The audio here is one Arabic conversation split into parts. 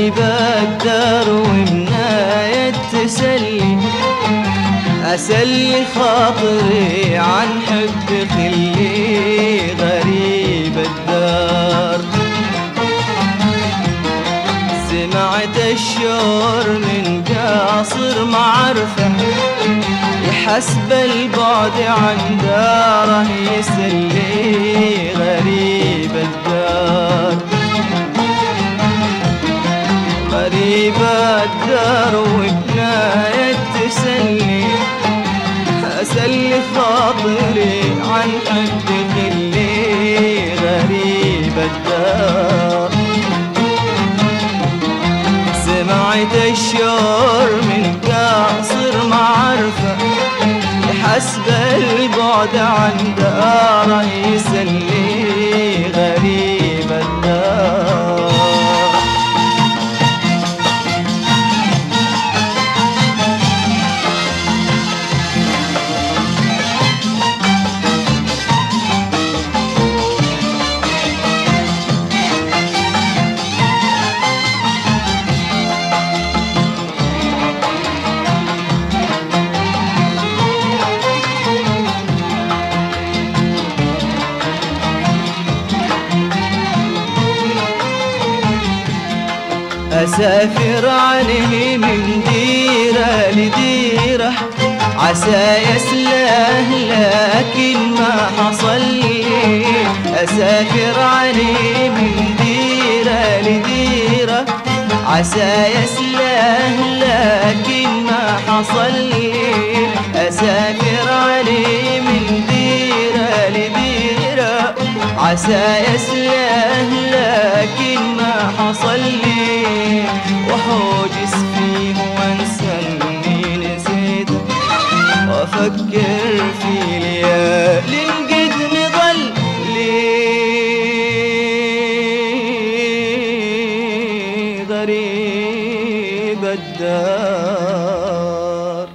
غريب الدار ومناية تسلي، أسلي خاطري عن حب خلي غريب الدار. سمعت الشعر من قاصر معرفة، يحسب البعد عن داره يسلي غريب الدار. غريب الدار وبناية تسلي، أسلي خاطري عن حب خلي غريب الدار. سمعت الشعر من قاصر معرفة، يحسب البعد عن داره يسلي غريب الدار. أسافر عليه من ديرة لديرة، عسى يسلاه لكن ما حصل لي. أسافر عليه من ديرة لديرة، عسى يسلاه لكن ما حصل لي. أسافر عليه من ديرة لديرة، عسى يسلاه لكن ما حصل لي. وحوجس فيه وانسى اني نسيته، وافكر في ليالي قد مضل لي غريب الدار.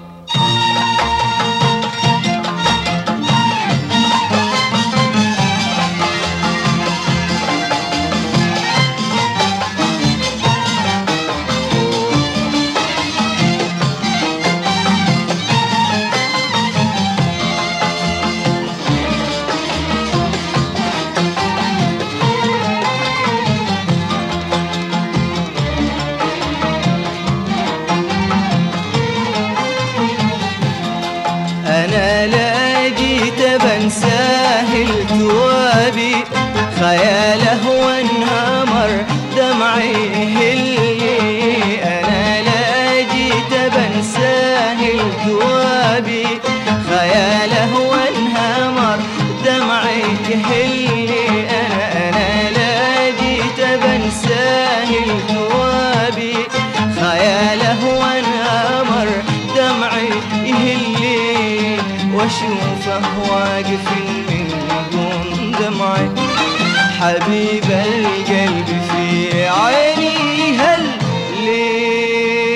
أنا لا جيت بنساه التوابي، خياله وانهمر دمعي هلي. أنا لا جيت بنساه التوابي، خياله وانهمر دمعي هلي. أنا لا جيت بنساه التوابي، خياله وانهمر دمعي يهلي. واشوفه واقف من دون دمعي، حبيب القلب في عيني هل لي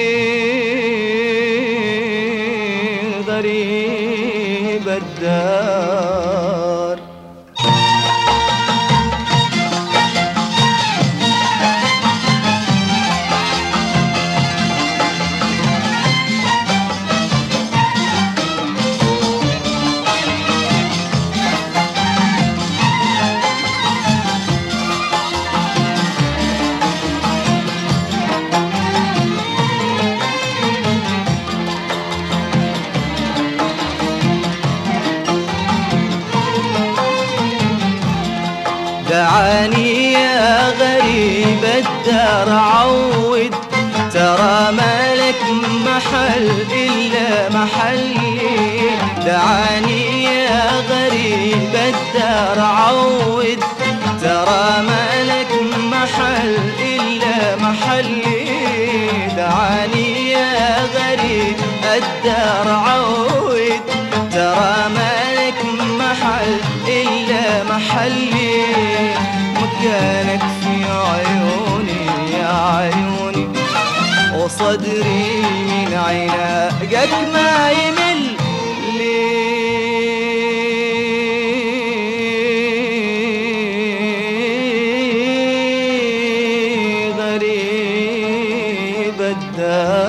غريب الدار. دعاني يا غريب الدار عود، ترى ما لك محل إلا محلي. دعاني يا غريب الدار عود، ترى ما لك محل إلا محلي. دعاني يا غريب الدار عود، ترى ما لك محل إلا محلي. مكانك في عيوني يا عيوني، وصدري من عناقك ما يمل لي غريب الدار